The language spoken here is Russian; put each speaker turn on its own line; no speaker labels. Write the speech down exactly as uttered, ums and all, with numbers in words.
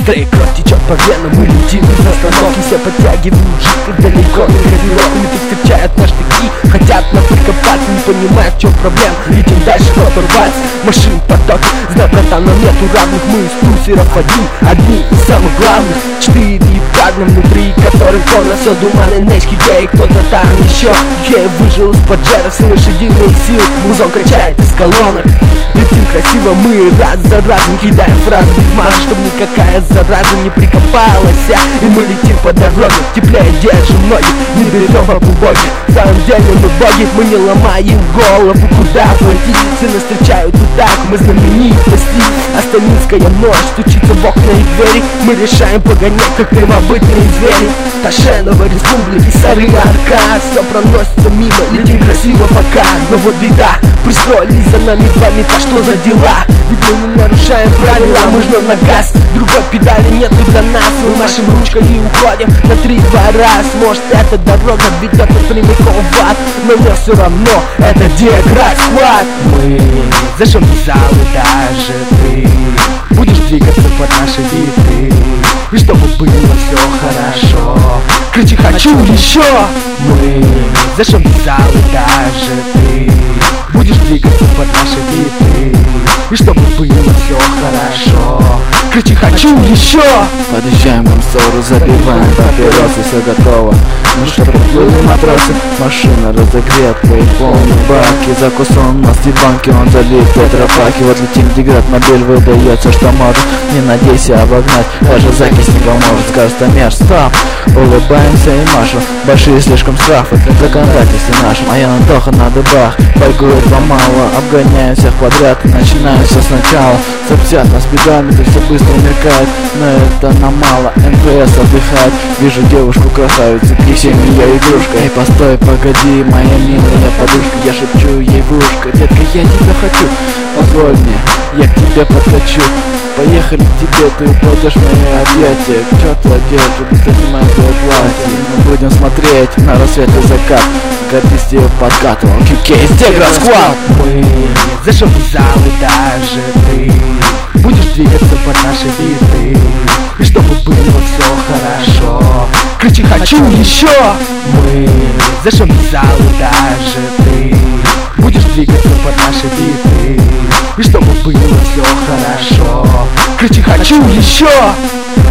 Быстрее кровь течет по венам, мы летим без остановки. Все подтягивают жидкость далеко на гравировку. Люди встречают на штыки, хотят нам прикопаться, не понимают, в чем проблема. Летим дальше, кто-то рваться, машин поток. Знай, братан, нам нету равных, мы из плюсеров один, одни из самых главных. Четыре парня внутри, которых полно все думаны, нечки, гей, кто-то там еще. Гей выжил из поджеров, с лошадиных сил, музон качает из колонок. Летим красиво, мы раз за разом кидаем фразы без мажа, чтобы никакая зараза не прикопалась. И мы летим по дороге, теплее держим ноги, не берем по убоги. В самом деле мы боги, мы не ломаем голову, куда платить. Все нас встречают вот так, мы знаменитости. Астанинская ночь стучится в окна и двери. Мы решаем погонять, как первобытные звери. Ташенова республики, Сары Арка. Все проносится мимо, летим красиво пока. Но вот беда, пристроились за нами два метра, что за дела? Ведь мы не нарушаем правила, мы жмем на газ. Другой педали нету для нас, мы машем ручкой и уходим на три-два раз. Может, эта дорога ведет нас прямиком в ад, но мне все равно, это Диаград Squad. Мы зажжем залы, даже ты будешь двигаться под наши биты. И чтобы было все хорошо, кричи «хочу еще!» Мы зажжем залы, даже ты будешь двигаться под наши биты. И чтобы было все хорошо, кричи «хочу еще!»
Подъезжаем к ссору, забиваем папиросы, все готово. Ну что, приплыли матросы, машина разогрета и полный баки. Закусон на стебанке, он залит тетрапаки. Вот летим, Деград, модель выдает все, что может. Не надейся обогнать, даже закись не поможет. Скажет Амеш, стоп, улыбаемся и машем. Большие слишком штрафы, законодательстве нашим. А я на Тоха на дыбах, паркует помало. Обгоняем всех подряд, начинаем все сначала. сто пятьдесят на спидометре, все быстро мелькает, но это нам мало. эн пэ эс отдыхает, вижу девушку красавицу, и всем ее игрушка. Эй, постой, погоди, моя милая подушка. Я шепчу ей в ушко, детка, я тебя хочу, позволь мне, я к тебе подкачу. Поехали к тебе, ты упадешь в мои объятия. К черту одежду, быстро снимай твое платье. Мы будем смотреть на рассвет и закат. Гордись ее подкатывал, кей из Диаград Squad.
Мы зажжем залы, даже ты будешь двигаться под наши биты. И чтобы было все хорошо, кричи «хочу еще!» Мы зажжем залы, даже ты будешь двигаться под наши биты. И чтобы было все хорошо, кричи «хочу еще!»